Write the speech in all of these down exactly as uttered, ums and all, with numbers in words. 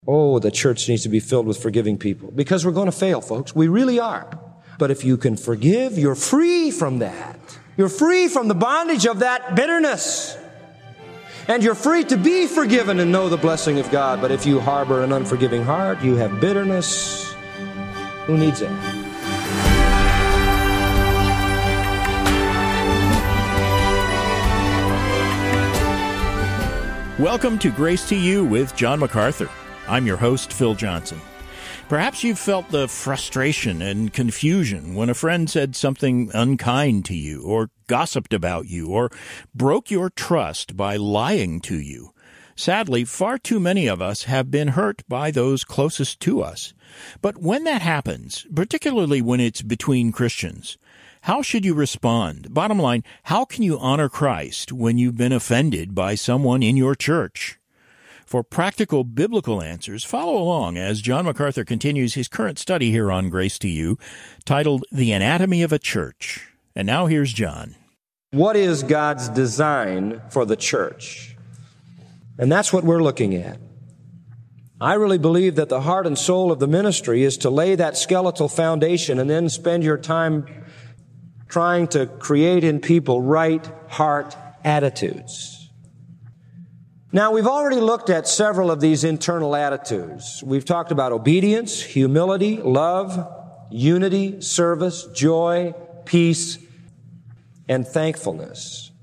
Oh, the church needs to be filled with forgiving people, because we're going to fail, folks. We really are. But if you can forgive, you're free from that. You're free from the bondage of that bitterness. And you're free to be forgiven and know the blessing of God. But if you harbor an unforgiving heart, you have bitterness. Who needs that? Welcome to Grace to You with John MacArthur. I'm your host, Phil Johnson. Perhaps you've felt the frustration and confusion when a friend said something unkind to you, or gossiped about you, or broke your trust by lying to you. Sadly, far too many of us have been hurt by those closest to us. But when that happens, particularly when it's between Christians, how should you respond? Bottom line, how can you honor Christ when you've been offended by someone in your church? For practical biblical answers, follow along as John MacArthur continues his current study here on Grace to You, titled The Anatomy of a Church. And now here's John. What is God's design for the church? And that's what we're looking at. I really believe that the heart and soul of the ministry is to lay that skeletal foundation and then spend your time trying to create in people right heart attitudes. Now, we've already looked at several of these internal attitudes. We've talked about obedience, humility, love, unity, service, joy, peace, and thankfulness.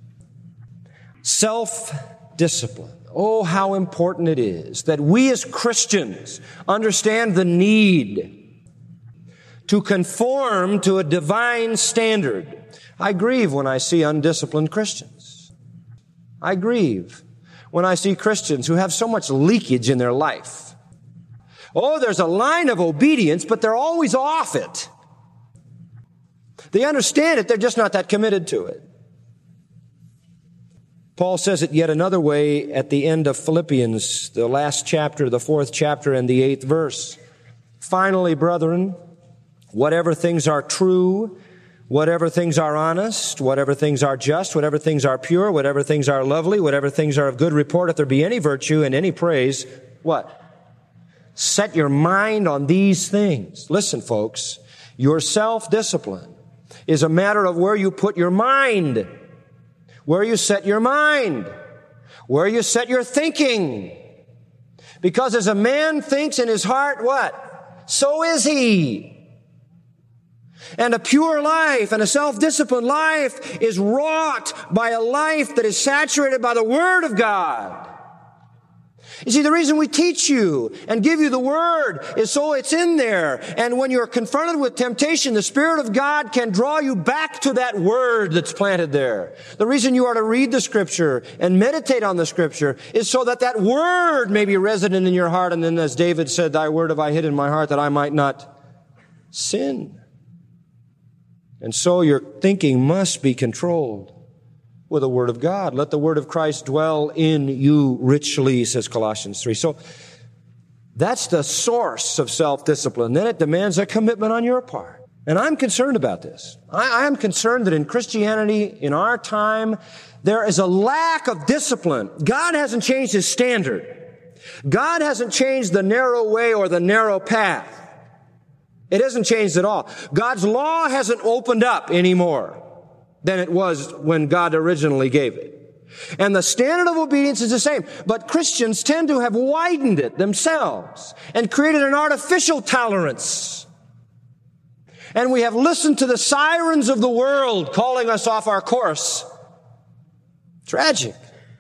Self-discipline. Oh, how important it is that we as Christians understand the need to conform to a divine standard. I grieve when I see undisciplined Christians. I grieve when I see Christians who have so much leakage in their life. Oh, there's a line of obedience, but they're always off it. They understand it, they're just not that committed to it. Paul says it yet another way at the end of Philippians, the last chapter, the fourth chapter, and the eighth verse. Finally, brethren, whatever things are true, whatever things are honest, whatever things are just, whatever things are pure, whatever things are lovely, whatever things are of good report, if there be any virtue and any praise, what? Set your mind on these things. Listen, folks, your self-discipline is a matter of where you put your mind, where you set your mind, where you set your thinking. Because as a man thinks in his heart, what? So is he. And a pure life and a self-disciplined life is wrought by a life that is saturated by the Word of God. You see, the reason we teach you and give you the Word is so it's in there. And when you're confronted with temptation, the Spirit of God can draw you back to that Word that's planted there. The reason you are to read the Scripture and meditate on the Scripture is so that that Word may be resident in your heart. And then as David said, thy Word have I hid in my heart that I might not sin. And so your thinking must be controlled with the Word of God. Let the Word of Christ dwell in you richly, says Colossians three. So that's the source of self-discipline. Then it demands a commitment on your part. And I'm concerned about this. I, I am concerned that in Christianity, in our time, there is a lack of discipline. God hasn't changed His standard. God hasn't changed the narrow way or the narrow path. It hasn't changed at all. God's law hasn't opened up any more than it was when God originally gave it. And the standard of obedience is the same. But Christians tend to have widened it themselves and created an artificial tolerance. And we have listened to the sirens of the world calling us off our course. Tragic.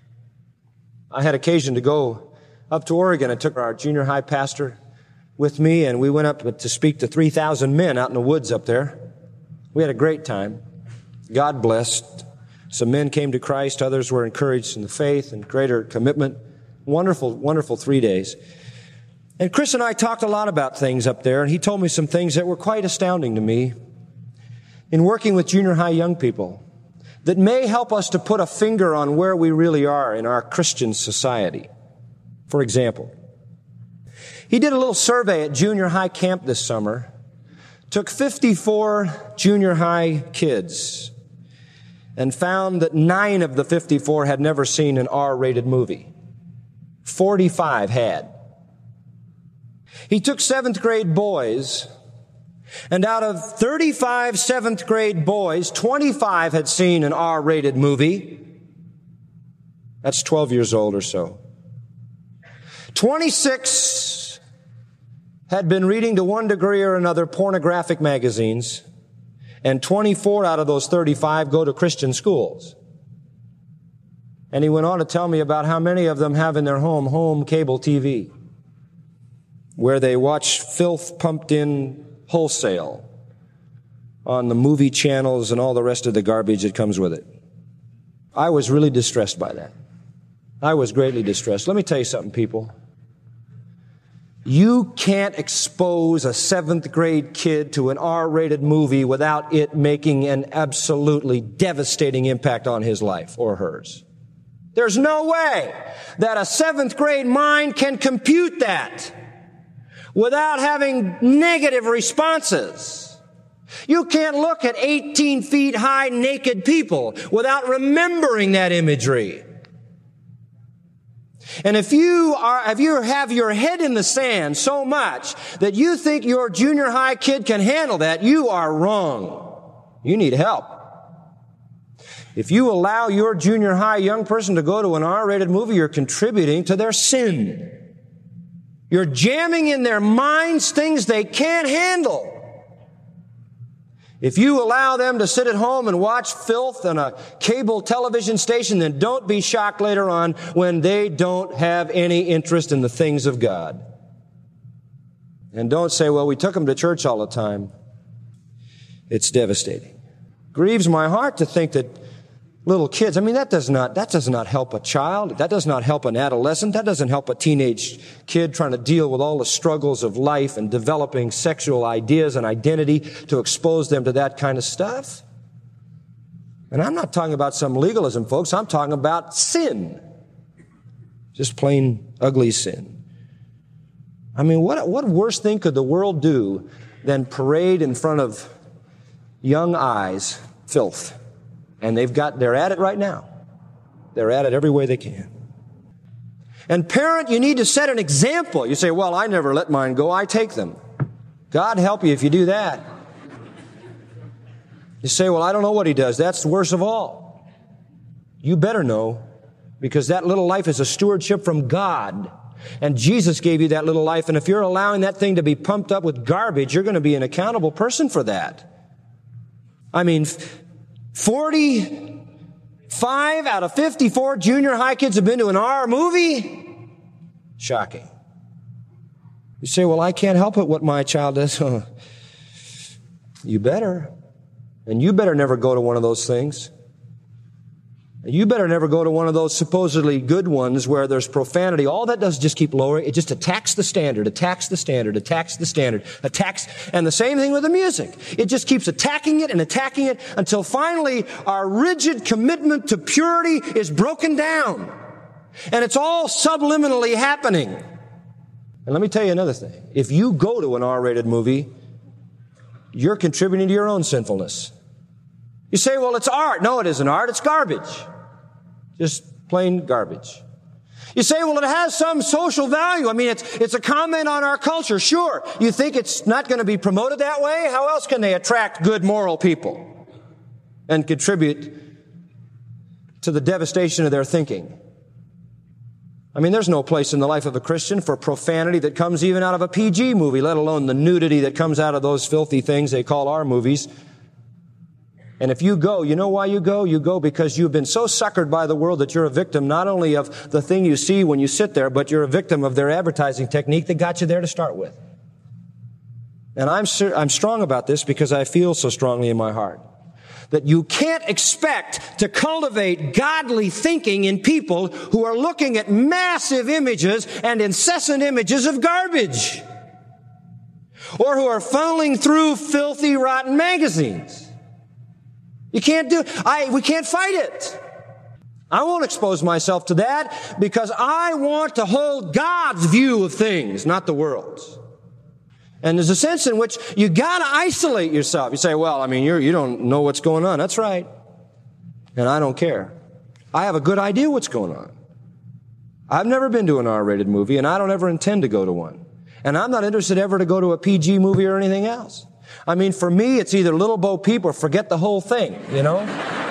I had occasion to go up to Oregon. I took our junior high pastor with me, and we went up to speak to three thousand men out in the woods up there. We had a great time. God blessed. Some men came to Christ. Others were encouraged in the faith and greater commitment. Wonderful, wonderful three days. And Chris and I talked a lot about things up there, and he told me some things that were quite astounding to me in working with junior high young people that may help us to put a finger on where we really are in our Christian society. For example, he did a little survey at junior high camp this summer, took fifty-four junior high kids, and found that nine of the fifty-four had never seen an R-rated movie. forty-five had. He took seventh grade boys, and out of thirty-five seventh grade boys, twenty-five had seen an R-rated movie. That's twelve years old or so. twenty-six had been reading to one degree or another pornographic magazines, and twenty-four out of those thirty-five go to Christian schools. And he went on to tell me about how many of them have in their home home cable T V, where they watch filth pumped in wholesale on the movie channels and all the rest of the garbage that comes with it. I was really distressed by that. I was greatly distressed. Let me tell you something, people. You can't expose a seventh grade kid to an R-rated movie without it making an absolutely devastating impact on his life or hers. There's no way that a seventh grade mind can compute that without having negative responses. You can't look at eighteen feet high naked people without remembering that imagery. And if you are, if you have your head in the sand so much that you think your junior high kid can handle that, you are wrong. You need help. If you allow your junior high young person to go to an R-rated movie, you're contributing to their sin. You're jamming in their minds things they can't handle. If you allow them to sit at home and watch filth on a cable television station, then don't be shocked later on when they don't have any interest in the things of God. And don't say, well, we took them to church all the time. It's devastating. Grieves my heart to think that little kids, I mean, that does not, that does not help a child. That does not help an adolescent. That doesn't help a teenage kid trying to deal with all the struggles of life and developing sexual ideas and identity to expose them to that kind of stuff. And I'm not talking about some legalism, folks. I'm talking about sin. Just plain ugly sin. I mean, what, what worse thing could the world do than parade in front of young eyes filth? And they've got, they're at it right now. They're at it every way they can. And parent, you need to set an example. You say, well, I never let mine go. I take them. God help you if you do that. You say, well, I don't know what he does. That's the worst of all. You better know, because that little life is a stewardship from God. And Jesus gave you that little life. And if you're allowing that thing to be pumped up with garbage, you're going to be an accountable person for that. I mean, forty-five out of fifty-four junior high kids have been to an R movie? Shocking. You say, well, I can't help it what my child does. You better. And you better never go to one of those things. You better never go to one of those supposedly good ones where there's profanity. All that does is just keep lowering. It just attacks the standard, attacks the standard, attacks the standard, attacks. And the same thing with the music. It just keeps attacking it and attacking it until finally our rigid commitment to purity is broken down. And it's all subliminally happening. And let me tell you another thing. If you go to an R-rated movie, you're contributing to your own sinfulness. You say, well, it's art. No, it isn't art. It's garbage. Just plain garbage. You say, well, it has some social value. I mean, it's, it's a comment on our culture. Sure. You think it's not going to be promoted that way? How else can they attract good moral people and contribute to the devastation of their thinking? I mean, there's no place in the life of a Christian for profanity that comes even out of a P G movie, let alone the nudity that comes out of those filthy things they call our movies. And if you go, you know why you go? You go because you've been so suckered by the world that you're a victim not only of the thing you see when you sit there, but you're a victim of their advertising technique that got you there to start with. And I'm I'm strong about this because I feel so strongly in my heart that you can't expect to cultivate godly thinking in people who are looking at massive images and incessant images of garbage, or who are funneling through filthy, rotten magazines. You can't do, I, we can't fight it. I won't expose myself to that because I want to hold God's view of things, not the world's. And there's a sense in which you gotta isolate yourself. You say, well, I mean, you're, you don't know what's going on. That's right. And I don't care. I have a good idea what's going on. I've never been to an R-rated movie, and I don't ever intend to go to one. And I'm not interested ever to go to a P G movie or anything else. I mean, for me, it's either Little Bo Peep or forget the whole thing, you know?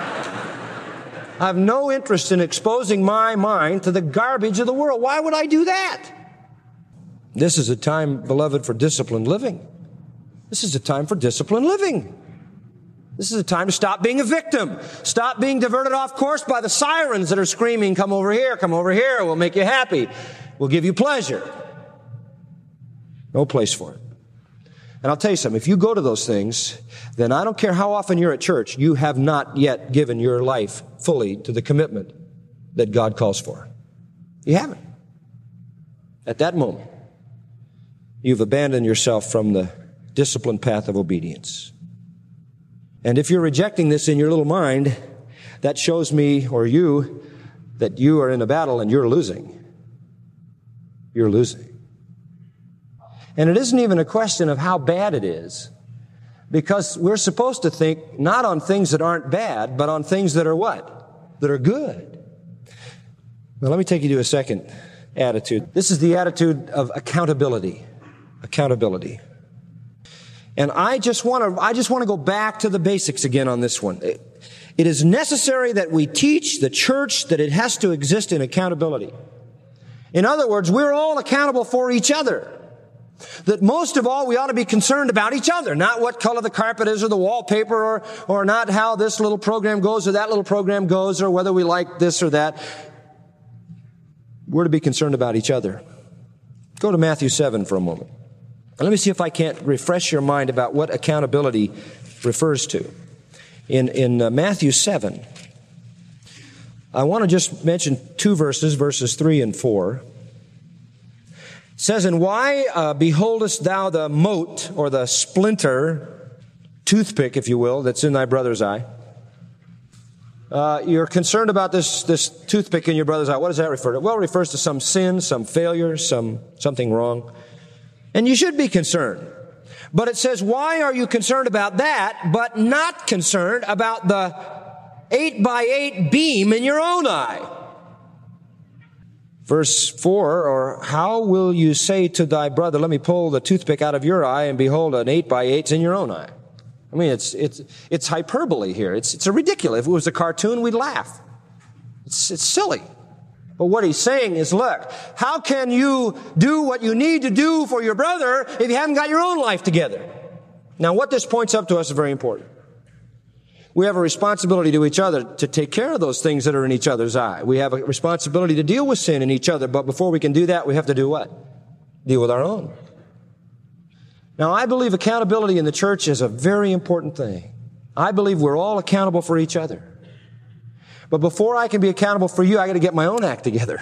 I have no interest in exposing my mind to the garbage of the world. Why would I do that? This is a time, beloved, for disciplined living. This is a time for disciplined living. This is a time to stop being a victim. Stop being diverted off course by the sirens that are screaming, come over here, come over here, we'll make you happy. We'll give you pleasure. No place for it. And I'll tell you something, if you go to those things, then I don't care how often you're at church, you have not yet given your life fully to the commitment that God calls for. You haven't. At that moment, you've abandoned yourself from the disciplined path of obedience. And if you're rejecting this in your little mind, that shows me, or you, that you are in a battle and you're losing. You're losing. And it isn't even a question of how bad it is, because we're supposed to think not on things that aren't bad, but on things that are what? That are good. Well, let me take you to a second attitude. This is the attitude of accountability. Accountability. And I just want to, I just want to go back to the basics again on this one. It is necessary that we teach the church that it has to exist in accountability. In other words, we're all accountable for each other. That most of all, we ought to be concerned about each other, not what color the carpet is or the wallpaper, or, or not how this little program goes or that little program goes, or whether we like this or that. We're to be concerned about each other. Go to Matthew seven for a moment. And let me see if I can't refresh your mind about what accountability refers to. In, in uh, Matthew seven, I want to just mention two verses, verses three and four. It says, and why uh, beholdest thou the mote, or the splinter, toothpick, if you will, that's in thy brother's eye? Uh, you're concerned about this, this toothpick in your brother's eye. What does that refer to? Well, it refers to some sin, some failure, some, something wrong. And you should be concerned. But it says, why are you concerned about that, but not concerned about the eight by eight beam in your own eye? Verse four, or how will you say to thy brother, let me pull the toothpick out of your eye, and behold, an eight by eight's in your own eye? I mean, it's, it's, it's hyperbole here. It's, it's a ridiculous. If it was a cartoon, we'd laugh. It's, it's silly. But what he's saying is, look, how can you do what you need to do for your brother if you haven't got your own life together? Now, what this points up to us is very important. We have a responsibility to each other to take care of those things that are in each other's eye. We have a responsibility to deal with sin in each other, but before we can do that, we have to do what? Deal with our own. Now, I believe accountability in the church is a very important thing. I believe we're all accountable for each other. But before I can be accountable for you, I got to get my own act together.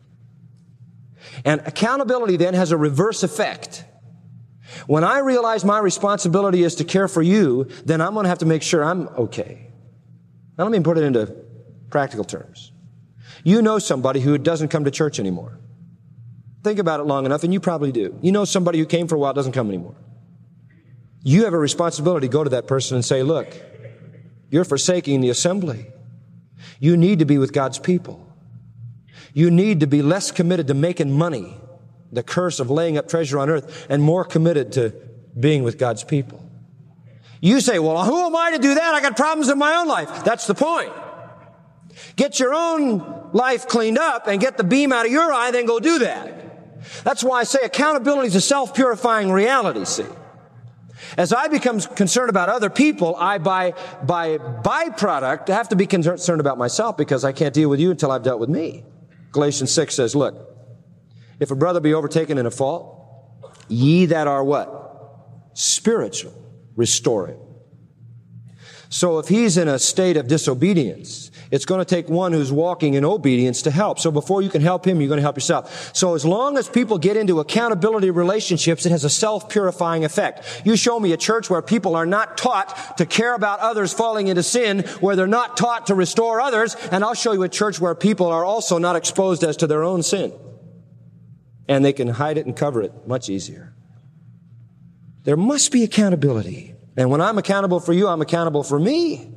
And accountability then has a reverse effect. When I realize my responsibility is to care for you, then I'm going to have to make sure I'm okay. Now let me put it into practical terms. You know somebody who doesn't come to church anymore. Think about it long enough, and you probably do. You know somebody who came for a while doesn't come anymore. You have a responsibility to go to that person and say, look, you're forsaking the assembly. You need to be with God's people. You need to be less committed to making money, the curse of laying up treasure on earth, and more committed to being with God's people. You say, well, who am I to do that? I got problems in my own life. That's the point. Get your own life cleaned up and get the beam out of your eye, then go do that. That's why I say accountability is a self-purifying reality, see. As I become concerned about other people, I, by, by byproduct, have to be concerned about myself, because I can't deal with you until I've dealt with me. Galatians six says, look, if a brother be overtaken in a fault, ye that are what? Spiritual, restore him. So if he's in a state of disobedience, it's going to take one who's walking in obedience to help. So before you can help him, you're going to help yourself. So as long as people get into accountability relationships, it has a self-purifying effect. You show me a church where people are not taught to care about others falling into sin, where they're not taught to restore others, and I'll show you a church where people are also not exposed as to their own sin. And they can hide it and cover it much easier. There must be accountability. And when I'm accountable for you, I'm accountable for me.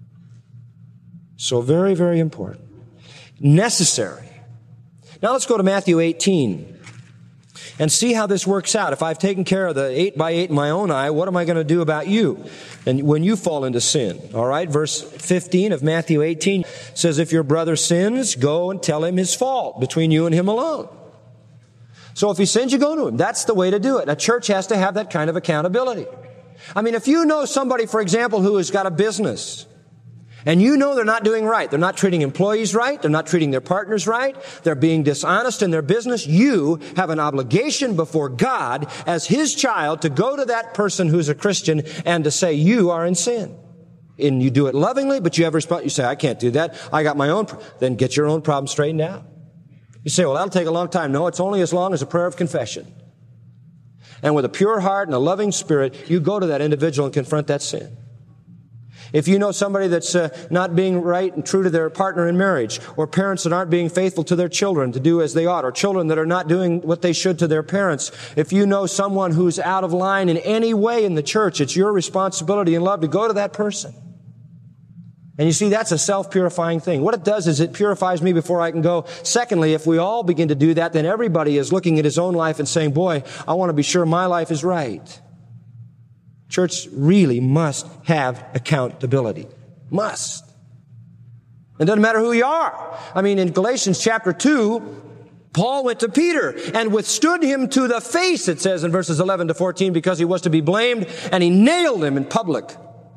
So very, very important. Necessary. Now let's go to Matthew eighteen. And see how this works out. If I've taken care of the eight by eight in my own eye, what am I going to do about you? And when you fall into sin, all right? Verse fifteen of Matthew eighteen says, if your brother sins, go and tell him his fault between you and him alone. So if he sins, you go to him. That's the way to do it. A church has to have that kind of accountability. I mean, if you know somebody, for example, who has got a business, and you know they're not doing right, they're not treating employees right, they're not treating their partners right, they're being dishonest in their business, you have an obligation before God as His child to go to that person who's a Christian and to say, you are in sin. And you do it lovingly, but you have a response. You say, I can't do that. I got my own. Pro-. Then get your own problem straightened out. You say, well, that'll take a long time. No, it's only as long as a prayer of confession. And with a pure heart and a loving spirit, you go to that individual and confront that sin. If you know somebody that's uh, not being right and true to their partner in marriage, or parents that aren't being faithful to their children to do as they ought, or children that are not doing what they should to their parents, if you know someone who's out of line in any way in the church, it's your responsibility and love to go to that person. And you see, that's a self-purifying thing. What it does is it purifies me before I can go. Secondly, if we all begin to do that, then everybody is looking at his own life and saying, boy, I want to be sure my life is right. Church really must have accountability. Must. It doesn't matter who you are. I mean, in Galatians chapter two, Paul went to Peter and withstood him to the face, it says in verses eleven to fourteen, because he was to be blamed, and he nailed him in public.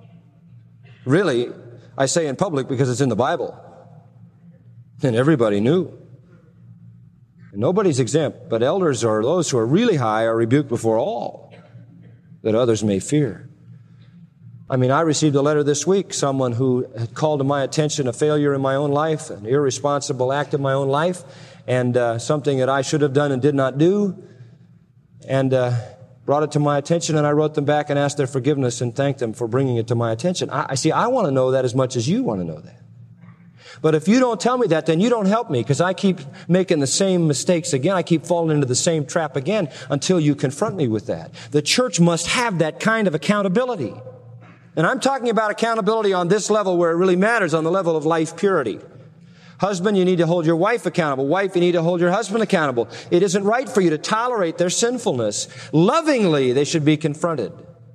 Really, I say in public because it's in the Bible. And everybody knew. And nobody's exempt, but elders or those who are really high are rebuked before all, that others may fear. I mean, I received a letter this week, someone who had called to my attention a failure in my own life, an irresponsible act in my own life, and uh, something that I should have done and did not do, and uh, brought it to my attention, and I wrote them back and asked their forgiveness and thanked them for bringing it to my attention. I, I see, I want to know that as much as you want to know that. But if you don't tell me that, then you don't help me, because I keep making the same mistakes again. I keep falling into the same trap again until you confront me with that. The church must have that kind of accountability. And I'm talking about accountability on this level where it really matters, on the level of life purity. Husband, you need to hold your wife accountable. Wife, you need to hold your husband accountable. It isn't right for you to tolerate their sinfulness. Lovingly, they should be confronted.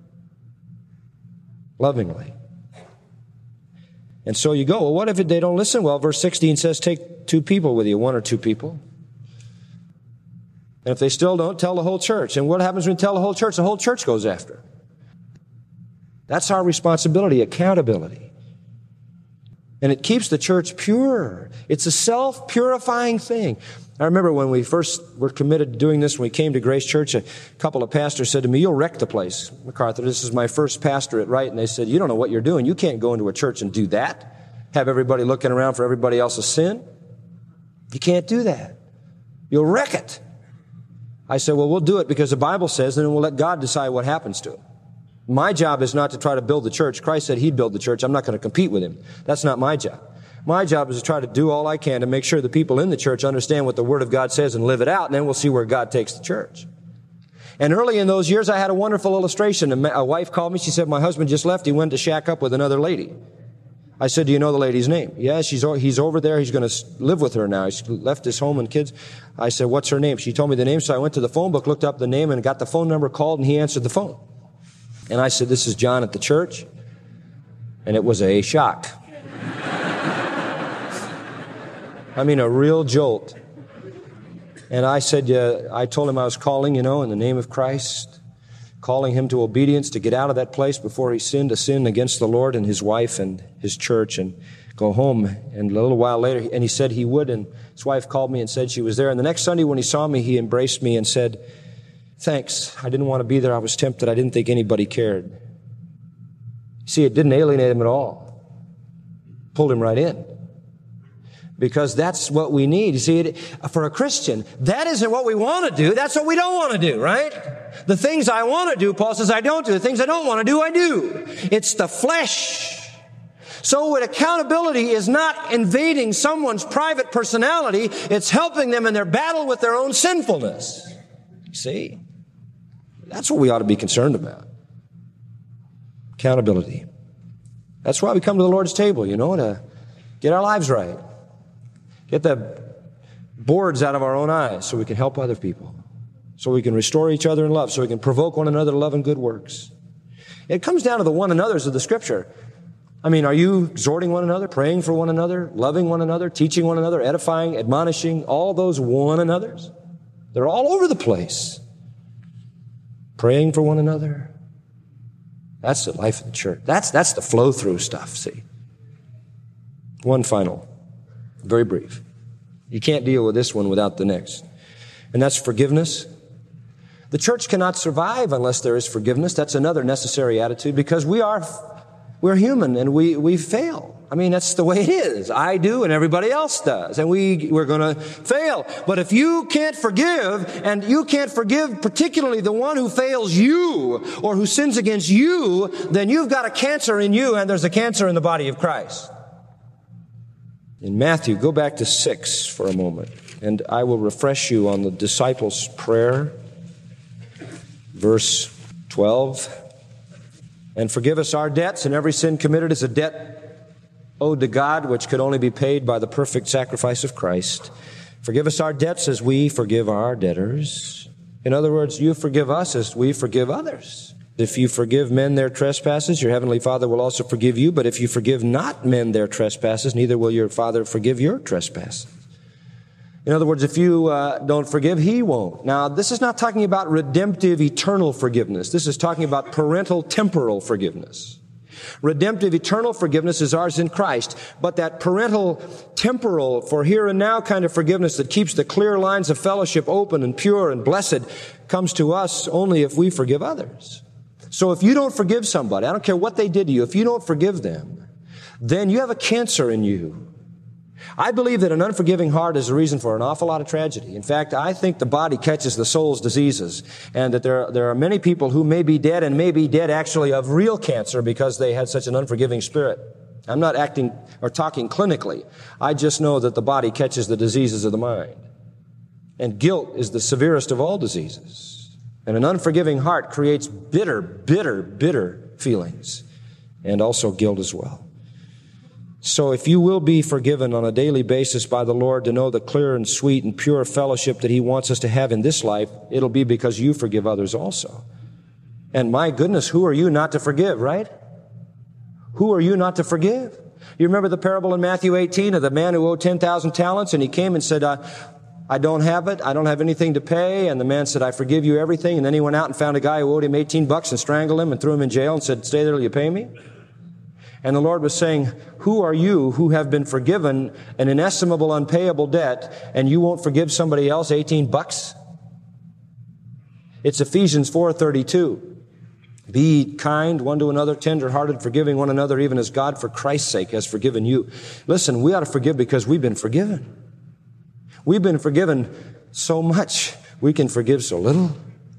Lovingly. And so you go, well, what if they don't listen? Well, verse sixteen says, take two people with you, one or two people. And if they still don't, tell the whole church. And what happens when you tell the whole church? The whole church goes after. That's our responsibility, accountability. And it keeps the church pure. It's a self-purifying thing. I remember when we first were committed to doing this, when we came to Grace Church, a couple of pastors said to me, you'll wreck the place, MacArthur. This is my first pastorate, right? And they said, you don't know what you're doing. You can't go into a church and do that. Have everybody looking around for everybody else's sin. You can't do that. You'll wreck it. I said, well, we'll do it because the Bible says, and then we'll let God decide what happens to it. My job is not to try to build the church. Christ said He'd build the church. I'm not going to compete with Him. That's not my job. My job is to try to do all I can to make sure the people in the church understand what the Word of God says and live it out, and then we'll see where God takes the church. And early in those years, I had a wonderful illustration. A wife called me. She said, my husband just left. He went to shack up with another lady. I said, do you know the lady's name? Yeah, she's, he's over there. He's going to live with her now. He's left his home and kids. I said, what's her name? She told me the name, so I went to the phone book, looked up the name, and got the phone number, called, and he answered the phone. And I said, this is John at the church. And it was a shock. I mean, a real jolt. And I said, uh, I told him I was calling, you know, in the name of Christ, calling him to obedience, to get out of that place before he sinned, to sin against the Lord and his wife and his church and go home. And a little while later, and he said he would, and his wife called me and said she was there. And the next Sunday when he saw me, he embraced me and said, thanks. I didn't want to be there. I was tempted. I didn't think anybody cared. See, it didn't alienate him at all. Pulled him right in. Because that's what we need. You see, it, for a Christian, that isn't what we want to do. That's what we don't want to do, right? The things I want to do, Paul says, I don't do. The things I don't want to do, I do. It's the flesh. So what accountability is not invading someone's private personality. It's helping them in their battle with their own sinfulness. See? That's what we ought to be concerned about. Accountability. That's why we come to the Lord's table, you know, to get our lives right. Get the boards out of our own eyes so we can help other people. so we can restore each other in love, so we can provoke one another to love and good works. It comes down to the one another's of the Scripture. I mean, are you exhorting one another, praying for one another, loving one another, teaching one another, edifying, admonishing, all those one another's? They're all over the place. Praying for one another. That's the life of the church. That's, that's the flow-through stuff, see. One final, very brief. You can't deal with this one without the next. And that's forgiveness. The church cannot survive unless there is forgiveness. That's another necessary attitude because we are, we're human and we, we fail. I mean, that's the way it is. I do and everybody else does. And we, we're going to fail. But if you can't forgive, and you can't forgive particularly the one who fails you or who sins against you, then you've got a cancer in you and there's a cancer in the body of Christ. In Matthew, go back to six for a moment, and I will refresh you on the disciples' prayer. Verse twelve. And forgive us our debts, and every sin committed is a debt owed to God, which could only be paid by the perfect sacrifice of Christ. Forgive us our debts as we forgive our debtors. In other words, you forgive us as we forgive others. If you forgive men their trespasses, your heavenly Father will also forgive you. But if you forgive not men their trespasses, neither will your Father forgive your trespasses. In other words, if you uh, don't forgive, He won't. Now, this is not talking about redemptive, eternal forgiveness. This is talking about parental, temporal forgiveness. Redemptive, eternal forgiveness is ours in Christ. But that parental, temporal, for here and now kind of forgiveness that keeps the clear lines of fellowship open and pure and blessed comes to us only if we forgive others. So if you don't forgive somebody, I don't care what they did to you, if you don't forgive them, then you have a cancer in you. I believe that an unforgiving heart is a reason for an awful lot of tragedy. In fact, I think the body catches the soul's diseases, and that there, there are many people who may be dead and may be dead actually of real cancer because they had such an unforgiving spirit. I'm not acting or talking clinically. I just know that the body catches the diseases of the mind. And guilt is the severest of all diseases. And an unforgiving heart creates bitter, bitter, bitter feelings, and also guilt as well. So if you will be forgiven on a daily basis by the Lord to know the clear and sweet and pure fellowship that He wants us to have in this life, it'll be because you forgive others also. And my goodness, who are you not to forgive, right? Who are you not to forgive? You remember the parable in Matthew eighteen of the man who owed ten thousand talents, and he came and said, uh, I don't have it. I don't have anything to pay. And the man said, I forgive you everything. And then he went out and found a guy who owed him eighteen bucks and strangled him and threw him in jail and said, stay there till you pay me. And the Lord was saying, who are you who have been forgiven an inestimable, unpayable debt, and you won't forgive somebody else eighteen bucks? It's Ephesians four thirty-two. Be kind one to another, tender-hearted, forgiving one another, even as God for Christ's sake has forgiven you. Listen, we ought to forgive because we've been forgiven. We've been forgiven so much. We can forgive so little.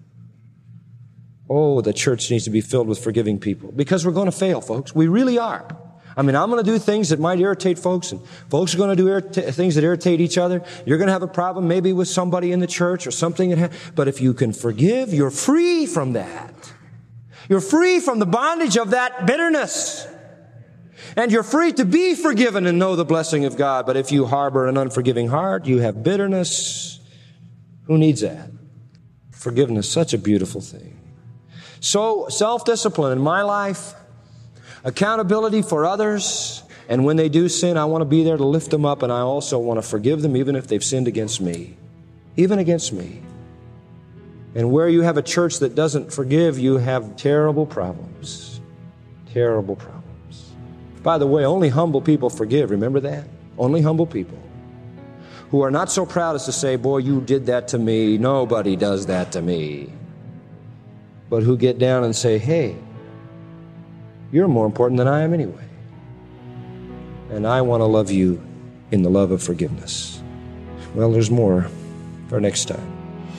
Oh, the church needs to be filled with forgiving people because we're going to fail, folks. We really are. I mean, I'm going to do things that might irritate folks, and folks are going to do irrita- things that irritate each other. You're going to have a problem maybe with somebody in the church or something. That ha- but if you can forgive, you're free from that. You're free from the bondage of that bitterness. And you're free to be forgiven and know the blessing of God. But if you harbor an unforgiving heart, you have bitterness. Who needs that? Forgiveness, such a beautiful thing. So, self-discipline in my life, accountability for others, and when they do sin, I want to be there to lift them up, and I also want to forgive them even if they've sinned against me. Even against me. And where you have a church that doesn't forgive, you have terrible problems. Terrible problems. By the way, only humble people forgive. Remember that? Only humble people. Who are not so proud as to say, boy, you did that to me. Nobody does that to me. But who get down and say, hey, you're more important than I am anyway. And I want to love you in the love of forgiveness. Well, there's more for next time.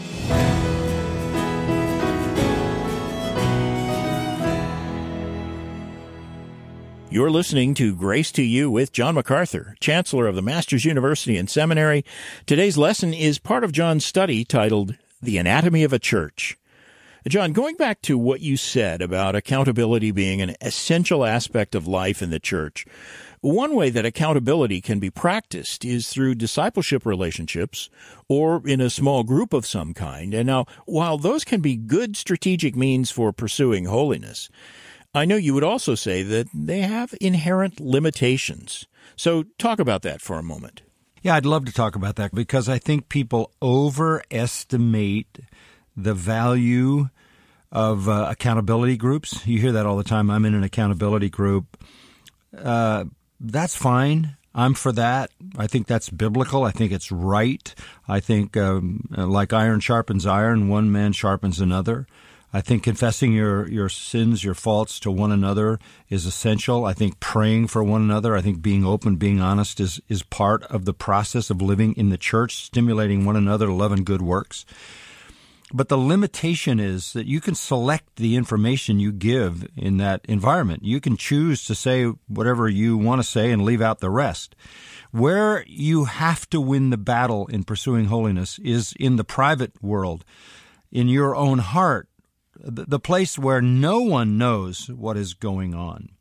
You're listening to Grace to You with John MacArthur, Chancellor of the Masters University and Seminary. Today's lesson is part of John's study titled The Anatomy of a Church. John, going back to what you said about accountability being an essential aspect of life in the church, One way that accountability can be practiced is through discipleship relationships or in a small group of some kind. And now, while those can be good strategic means for pursuing holiness, I know you would also say that they have inherent limitations. So talk about that for a moment. Yeah, I'd love to talk about that because I think people overestimate the value of uh, accountability groups. You hear that all the time. I'm in an accountability group. Uh, that's fine. I'm for that. I think that's biblical. I think it's right. I think um, like iron sharpens iron, one man sharpens another. I think confessing your, your sins, your faults to one another is essential. I think praying for one another, I think being open, being honest is, is part of the process of living in the church, stimulating one another to love and good works. But the limitation is that you can select the information you give in that environment. You can choose to say whatever you want to say and leave out the rest. Where you have to win the battle in pursuing holiness is in the private world, in your own heart, the place where no one knows what is going on.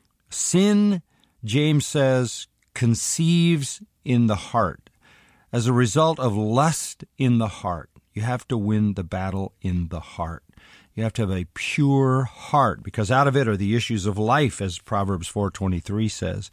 Sin, James says, conceives in the heart as a result of lust in the heart. You have to win the battle in the heart. You have to have a pure heart, because out of it are the issues of life, as Proverbs four twenty-three says.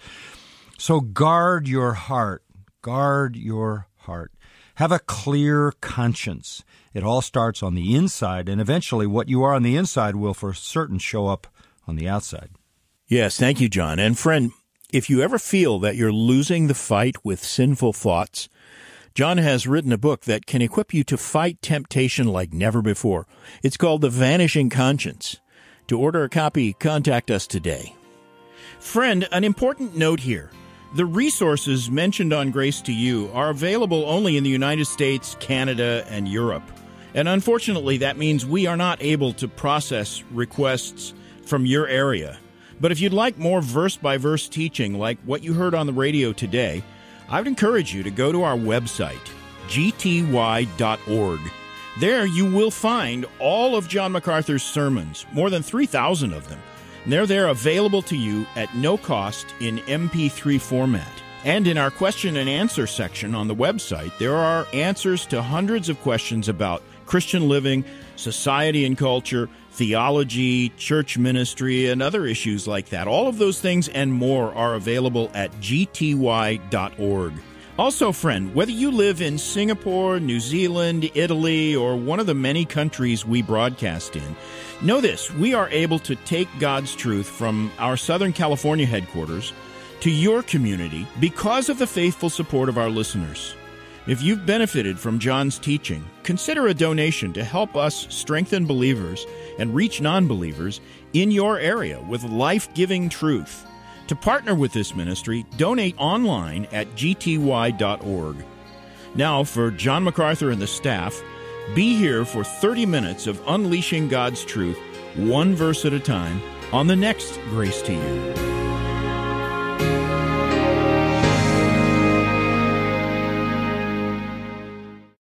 So guard your heart. Guard your heart. Have a clear conscience. It all starts on the inside, and eventually what you are on the inside will for certain show up on the outside. Yes, thank you, John. And friend, if you ever feel that you're losing the fight with sinful thoughts, John has written a book that can equip you to fight temptation like never before. It's called The Vanishing Conscience. To order a copy, contact us today. Friend, an important note here. The resources mentioned on Grace to You are available only in the United States, Canada, and Europe. And unfortunately, that means we are not able to process requests from your area. But if you'd like more verse-by-verse teaching like what you heard on the radio today, I would encourage you to go to our website, g t y dot org. There you will find all of John MacArthur's sermons, more than three thousand of them. And they're there available to you at no cost in M P three format. And in our question and answer section on the website, there are answers to hundreds of questions about Christian living, society and culture, theology, church ministry, and other issues like that. All of those things and more are available at g t y dot org. Also, friend, whether you live in Singapore, New Zealand, Italy, or one of the many countries we broadcast in, know this: we are able to take God's truth from our Southern California headquarters to your community because of the faithful support of our listeners. If you've benefited from John's teaching, consider a donation to help us strengthen believers and reach non-believers in your area with life-giving truth. To partner with this ministry, donate online at g t y dot org. Now, for John MacArthur and the staff, be here for thirty minutes of unleashing God's truth, one verse at a time, on the next Grace to You.